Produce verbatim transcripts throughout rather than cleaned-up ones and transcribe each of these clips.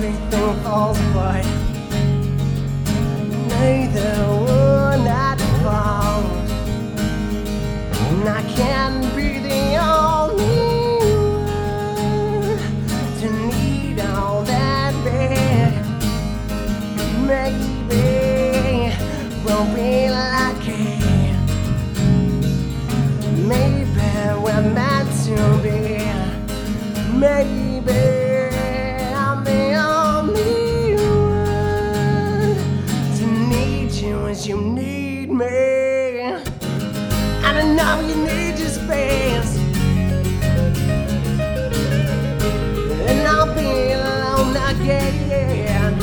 everything falls apart. Neither one at fault, and I can't be the only one to need all that bad. Maybe we'll be lucky. Maybe we're meant to be. Maybe I'm the only one to need you as you need me. And I know you need your space, and I'll be alone again.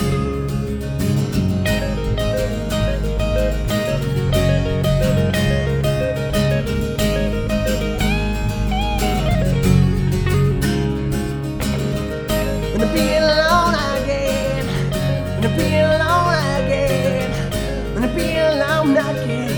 And I'll be alone again, and I'll be alone again, and I'll be alone again.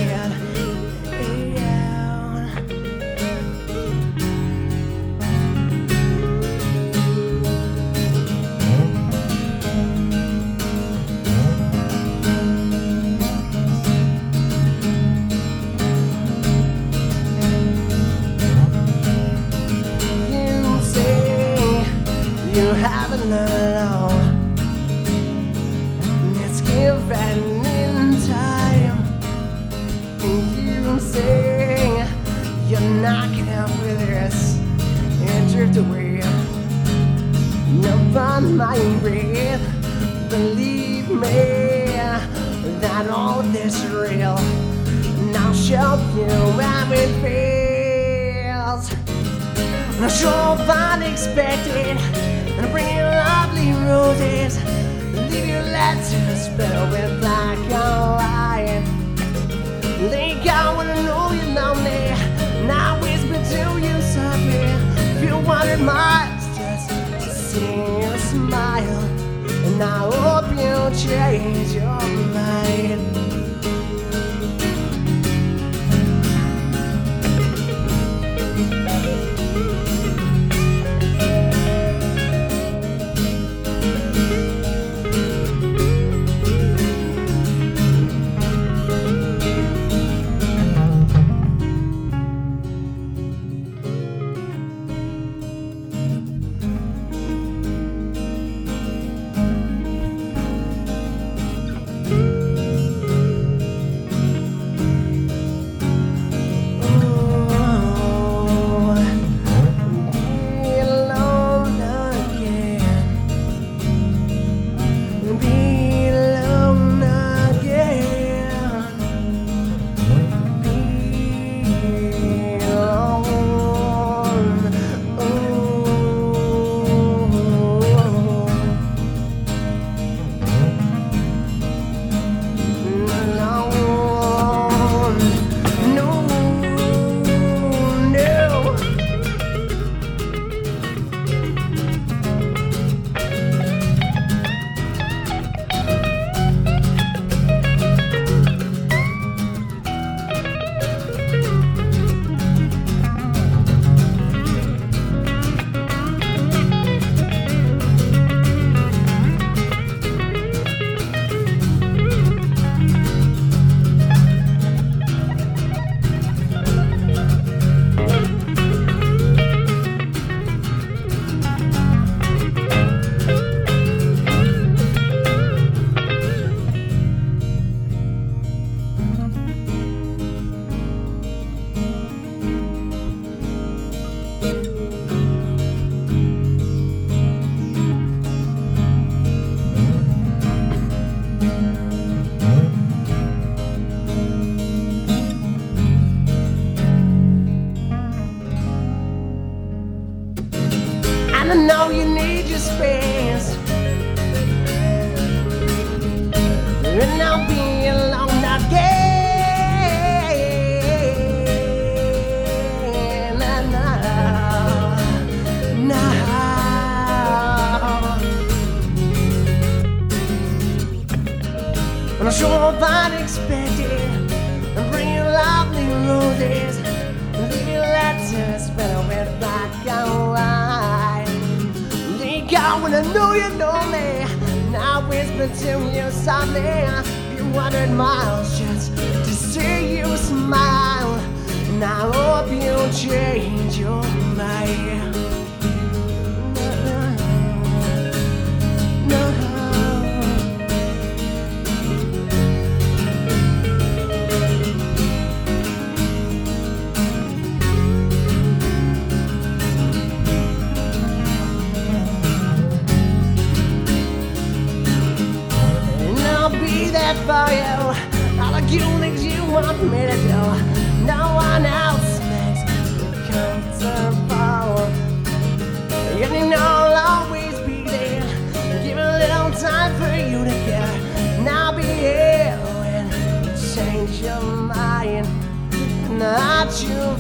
You say you haven't learned all. It's given in time. And you say you're not gonna with us and drift away. Never mind, breathe. Believe me that all this is real. And I'll show you how it feels. And I'll show up unexpected, and I'll bring you lovely roses, and leave your letters filled with black and white. Lay down when I know you're lonely, and I whisper to you softly. If you wanted miles just to see you smile, and I hope you change your mind. And I know you need your space, and I'll be alone again. Nah, nah, nah. And I'll show up unexpected and bring you lovely roses and leave you letters filled with black and white. God, when I know you know me, now I whisper to you softly. You wandered miles just to see you smile. And I hope you change your mind. No, no. That for you, all the good things you want me to do, no one else makes me comfortable. And you know I'll always be there, give a little time for you to care, and I'll be here when you change your mind, and I choose